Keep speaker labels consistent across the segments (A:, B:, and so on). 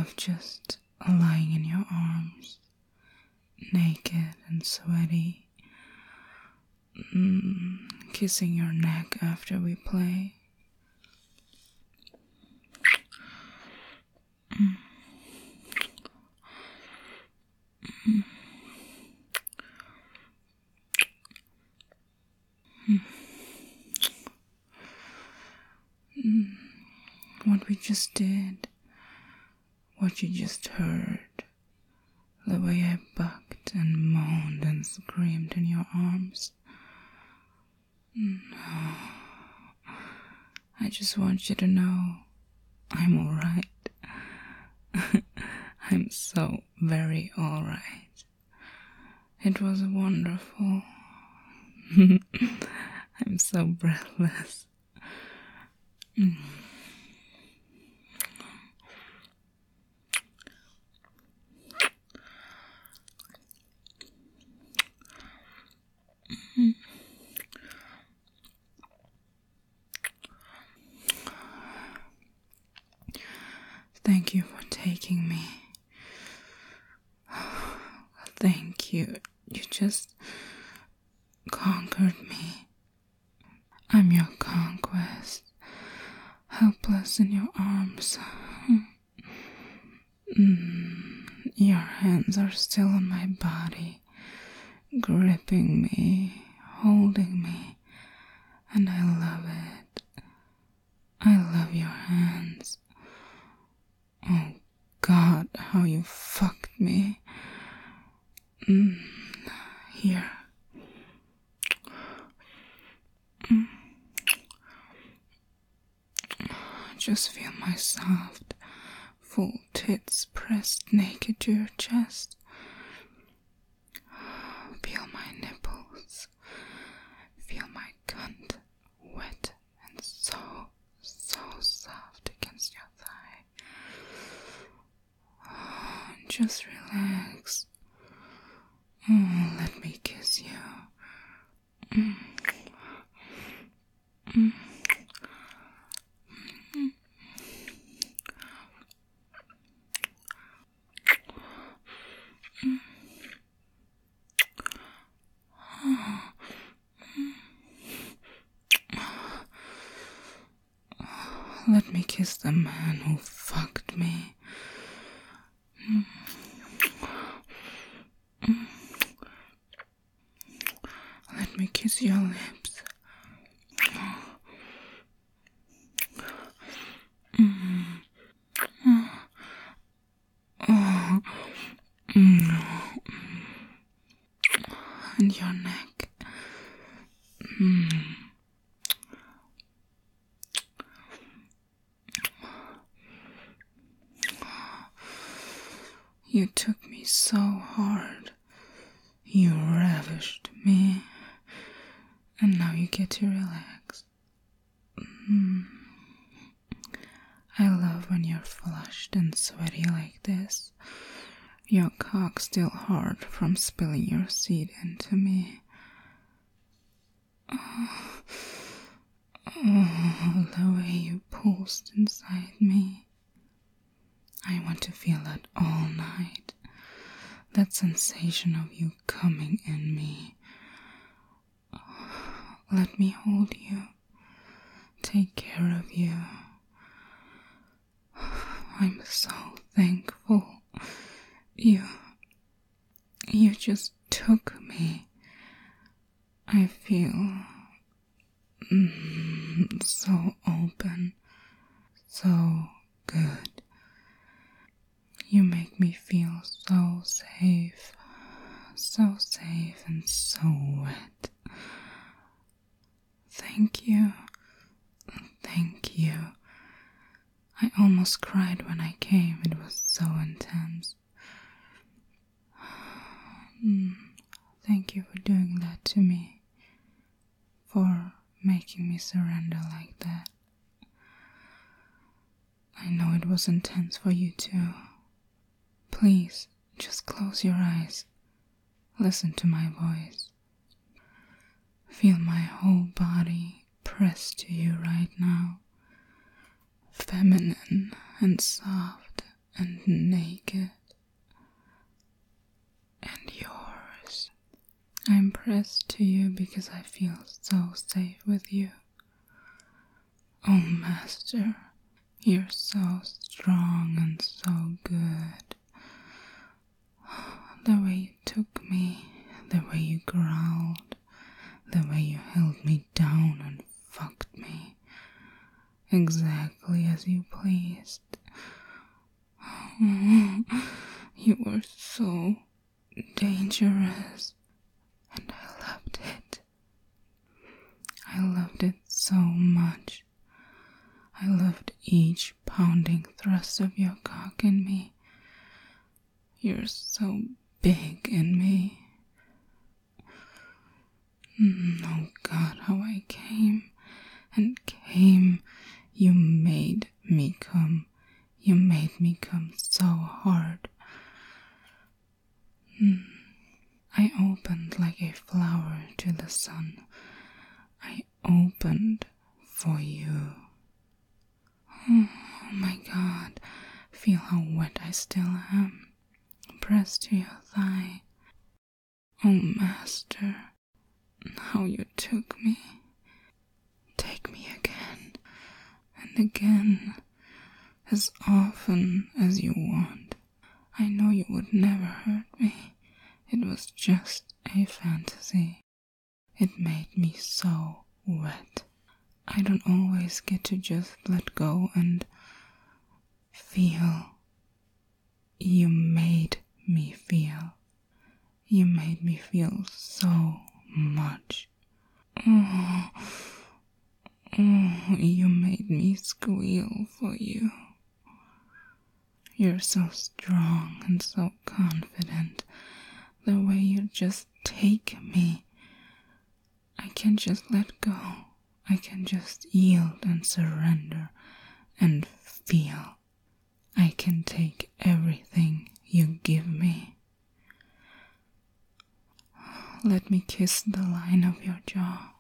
A: love just lying in your arms, naked and sweaty, kissing your neck after we play. What we just did, what you just heard, the way I bucked and moaned and screamed in your arms. I just want you to know I'm alright. I'm so very alright. It was wonderful. I'm so breathless. Thank you for taking me. Thank you. You just conquered me. I'm your conquest, helpless in your arms. Your hands are still on my body, gripping me, holding me, and I love it. I love your hands. Oh God, how you fucked me. Here. Just feel my soft, full tits pressed naked to your chest. Feel my nipples. Feel my cunt wet and so soft against your thigh. Just relax. Let me kiss you. Let me kiss the man who fucked me. Let me kiss your lips. And your neck. You took me so hard. You ravished me. And now you get to relax. I love when you're flushed and sweaty like this. Your cock still hard from spilling your seed into me. The way you pulsed inside me. I want to feel that all night. That sensation of you coming in me. Let me hold you. Take care of you. I'm so thankful. You just took me. I feel so open, so good. You make me feel so safe and so wet. Thank you. I almost cried when I came. It was so intense. Thank you for doing that to me. For making me surrender like that. I know it was intense for you too. Please, just close your eyes. Listen to my voice. Feel my whole body pressed to you right now. Feminine and soft and naked and yours. I'm pressed to you because I feel so safe with you. Oh, Master, you're so strong and so good. The way you took me, the way you growled, the way you held me down and fucked me, exactly as you pleased. You were so dangerous, and I loved it. I loved it so much. I loved each pounding thrust of your cock in me. You're so big in me. Oh God, how I came and came. You made me come. You made me come so hard. I opened like a flower to the sun. I opened for you. Oh my God, feel how wet I still am. Pressed to your thigh. Oh, Master, how you took me. Take me again and again, as often as you want. I know you would never hurt me. It was just a fantasy. It made me so wet. I don't always get to just let go and feel. You made me feel. You made me feel so much. Oh, you made me squeal for you. You're so strong and so confident. The way you just take me. I can just let go. I can just yield and surrender and feel. I can take everything you give me. Let me kiss the line of your jaw.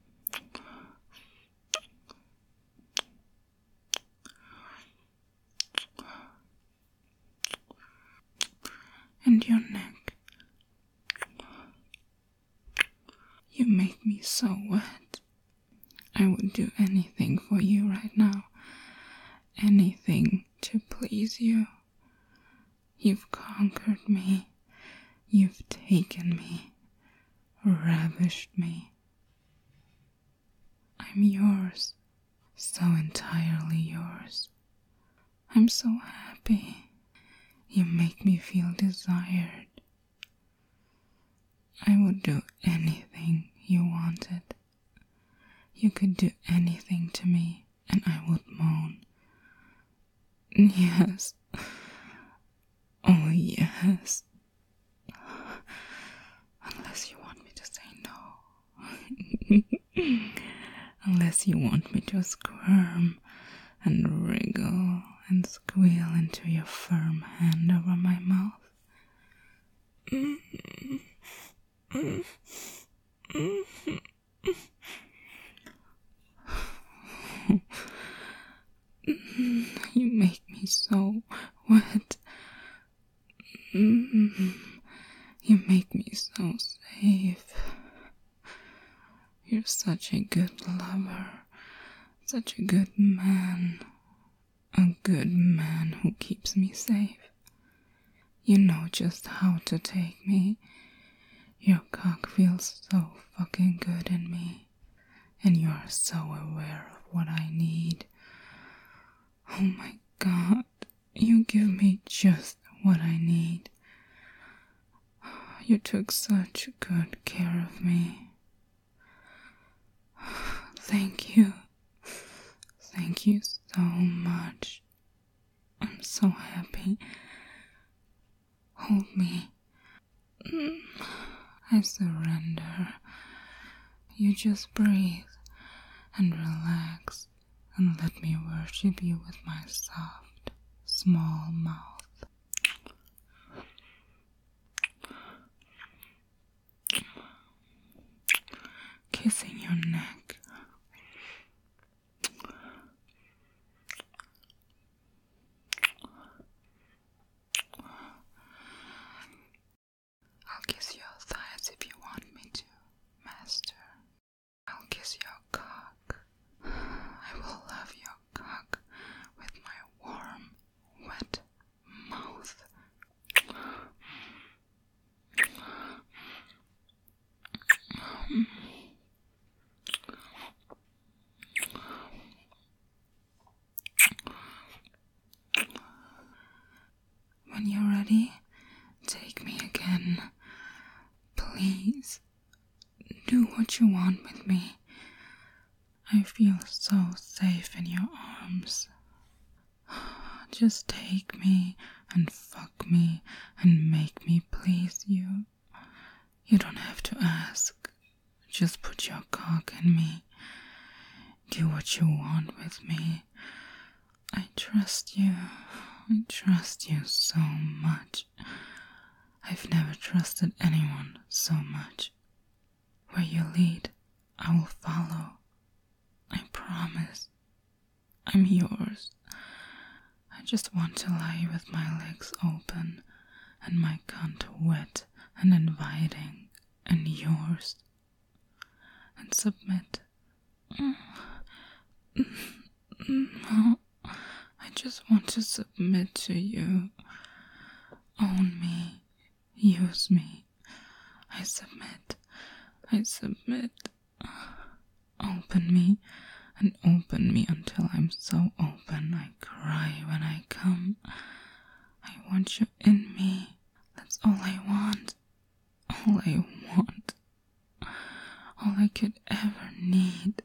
A: And your neck. You make me so wet. I would do anything for you right now. Anything to please you. You've conquered me. You've taken me. Ravished me. I'm yours. So entirely yours. I'm so happy. You make me feel desired. I would do anything you wanted. You could do anything to me, and I would moan. Yes. Oh, yes. Unless you want me to say no. Unless you want me to squirm and wriggle and squeal into your firm hand over my mouth. You make me so wet. You make me so safe. You're such a good lover, such a good man, a good man who keeps me safe. You know just how to take me. Your cock feels so fucking good in me, and you're so aware of what I need. Oh my God, you give me just what I need. You took such good care of me. Thank you. Thank you so much. I'm so happy. Hold me. I surrender. You just breathe and relax and let me worship you with my soft, small mouth. Kissing your neck. When you're ready, take me again. Please, do what you want with me. I feel so safe in your arms. Just take me and fuck me and make me please you. You don't have to ask. Just put your cock in me. Do what you want with me. I trust you. I trust you so much. I've never trusted anyone so much. Where you lead, I will follow. I promise. I'm yours. I just want to lie with my legs open and my cunt wet and inviting and yours. And submit. No, I just want to submit to you. Own me. Use me. I submit. I submit. Open me and open me until I'm so open I cry when I come. I want you in me. That's all I want. All I want. All I could ever need.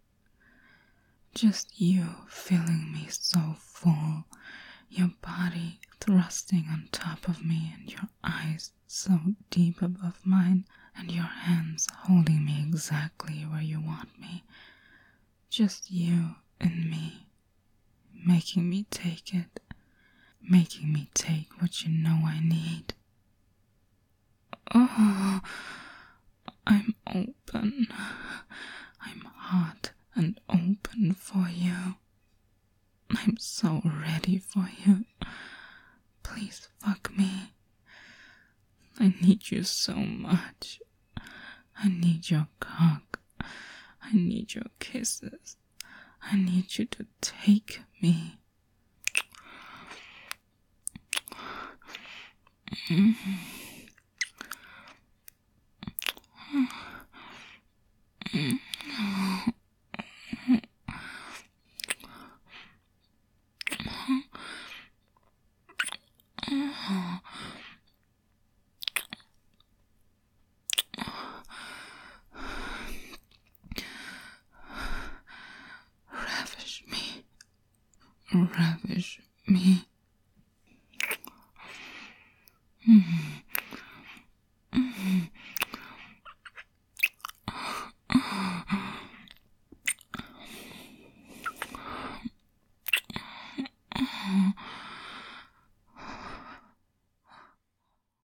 A: Just you filling me so full, your body thrusting on top of me and your eyes so deep above mine and your hands holding me exactly where you want me. Just you and me, making me take it, making me take what you know I need. Oh, I'm open. I'm hot and open for you. I'm so ready for you. Please fuck me. I need you so much. I need your cock. I need your kisses. I need you to take me. Ravish me. Ravish me.